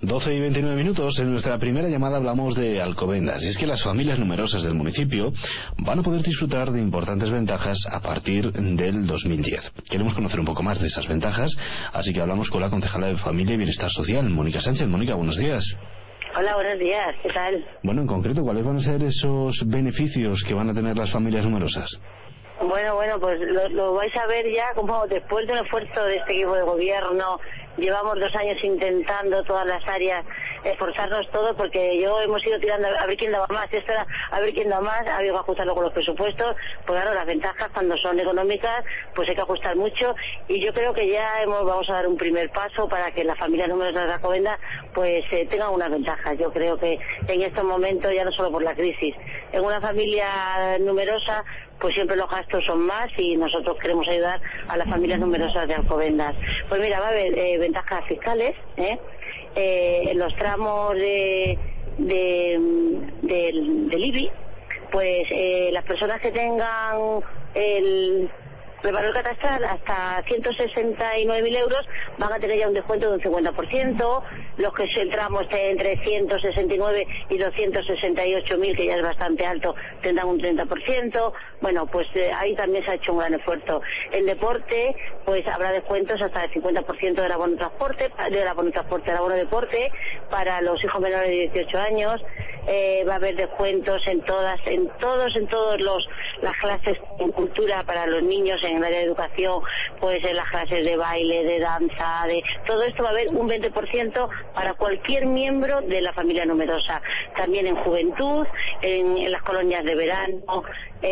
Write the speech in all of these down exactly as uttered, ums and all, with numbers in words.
doce y veintinueve minutos. En nuestra primera llamada hablamos de Alcobendas. Y es que las familias numerosas del municipio van a poder disfrutar de importantes ventajas a partir del dos mil diez. Queremos conocer un poco más de esas ventajas, así que hablamos con la concejala de Familia y Bienestar Social, Mónica Sánchez. Mónica, buenos días. Hola, buenos días. ¿Qué tal? Bueno, en concreto, ¿cuáles van a ser esos beneficios que van a tener las familias numerosas? Bueno, bueno, pues lo, lo vais a ver ya como después de un esfuerzo de este equipo de gobierno. Llevamos dos años intentando todas las áreas esforzarnos todos, porque yo hemos ido tirando a ver quién daba más, esto era a ver quién da más, ha habido que ajustarlo con los presupuestos, pues claro, las ventajas cuando son económicas, pues hay que ajustar mucho, y yo creo que ya hemos, vamos a dar un primer paso para que las familias numerosas de Alcobendas pues eh, tengan unas ventajas. Yo creo que en estos momentos, ya no solo por la crisis, en una familia numerosa pues siempre los gastos son más y nosotros queremos ayudar a las familias numerosas de Alcobendas. Pues mira, va a haber eh, ventajas fiscales, ¿eh? Eh, los tramos de, de, del, del I B I, pues eh, las personas que tengan el, el valor catastral hasta ciento sesenta y nueve mil euros van a tener ya un descuento de un cincuenta por ciento, los que el tramo esté entre ciento sesenta y nueve y doscientos sesenta y ocho mil, que ya es bastante alto, tendrán un treinta por ciento. Bueno, pues eh, ahí también se ha hecho un gran esfuerzo. En deporte, pues habrá descuentos hasta el cincuenta por ciento del abono transporte, del abono transporte, del abono deporte, para los hijos menores de dieciocho años. Eh, va a haber descuentos en todas, en todos, en todos los las clases en cultura para los niños, en el área de educación, pues en las clases de baile, de danza, de todo esto va a haber un veinte por ciento para cualquier miembro de la familia numerosa. También en juventud, en, en las colonias de verano,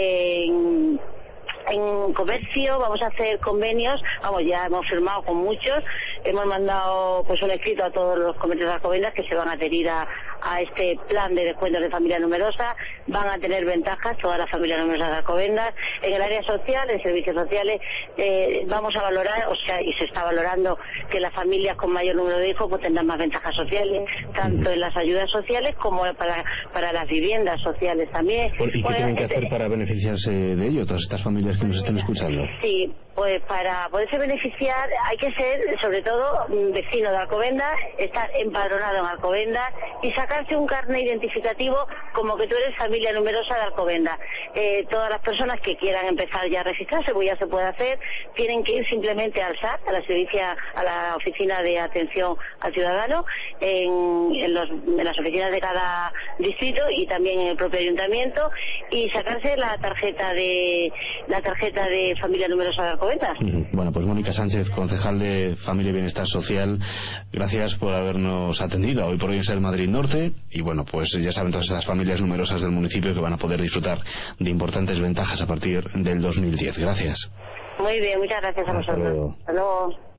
en En comercio vamos a hacer convenios, vamos, ya hemos firmado con muchos, hemos mandado pues un escrito a todos los comercios de Alcobendas que se van a adherir a, a este plan de descuentos de familia numerosa, van a tener ventajas todas las familias numerosas de Alcobendas. En el área social, en servicios sociales, eh, vamos a valorar, o sea, y se está valorando que las familias con mayor número de hijos pues tendrán más ventajas sociales, tanto en las ayudas sociales como para, para las viviendas sociales también. ¿Y qué bueno, tienen que este, hacer para beneficiarse de ello, todas estas familias que nos estén escuchando? Sí, pues para poderse beneficiar hay que ser, sobre todo, vecino de Alcobendas, estar empadronado en Alcobendas y sacarse un carnet identificativo como que tú eres familia numerosa de Alcobendas. Eh, todas las personas que quieran empezar ya a registrarse, pues ya se puede hacer, tienen que ir simplemente al S A T, a la servicia, a la oficina de atención al ciudadano, en, en, los, en las oficinas de cada distrito y también en el propio ayuntamiento, y sacarse la tarjeta de la tarjeta de familia numerosa de Alcobendas. Bueno, pues Mónica Sánchez, concejal de Familia y Bienestar Social, gracias por habernos atendido hoy por hoy en Ser Madrid Norte. Y bueno, pues ya saben todas estas familias numerosas del municipio que van a poder disfrutar de importantes ventajas a partir del dos mil diez. Gracias. Muy bien, muchas gracias a vosotros. Hasta luego. Hasta luego.